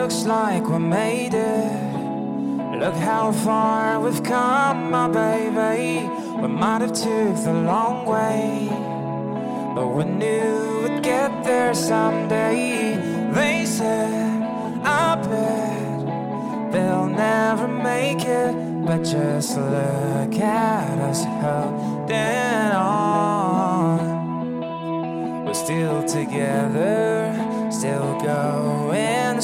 Looks like we made it. Look how far we've come, my baby. We might have took the long way, but we knew we'd get there someday. They said, I bet they'll never make it, but just look at us holding on. We're still together, still going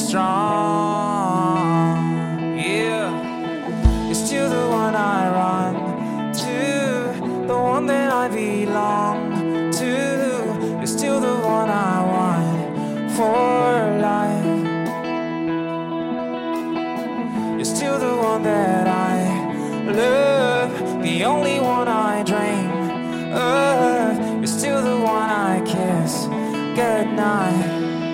strong. Yeah, you're still the one I run to, the one that I belong to. You're still the one I want for life. You're still the one that I love, the only one I dream of. You're still the one I kiss goodnight.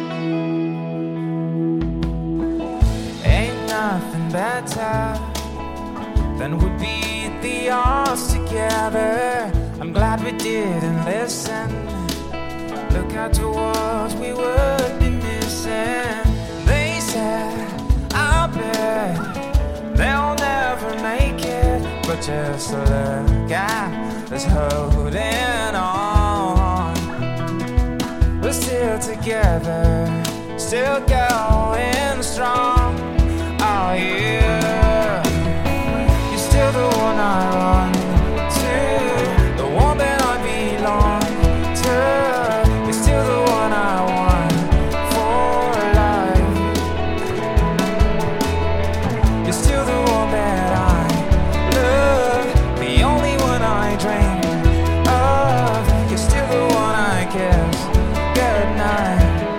Ain't nothing better than would be the odds together. I'm glad we didn't listen. Look out towards we would be missing. They said, I bet they'll never make it, but just look at us holding on. We're still together, still going strong. Oh yeah, you're still the one I run to, the one that I belong to. You're still the one I want for life. You're still the one that I love, the only one I dream of. You're still the one I kiss goodnight.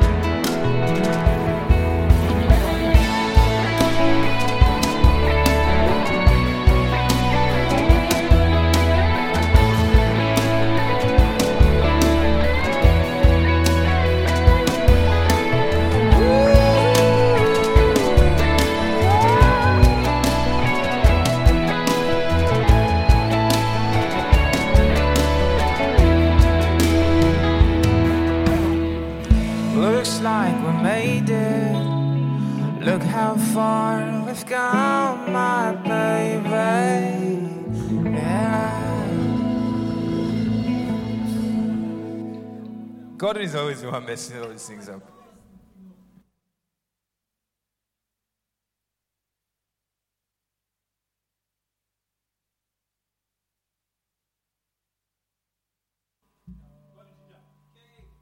Looks like we made it. Look how far we've come, my baby. Yeah. Gordon is always the one messing all these things up.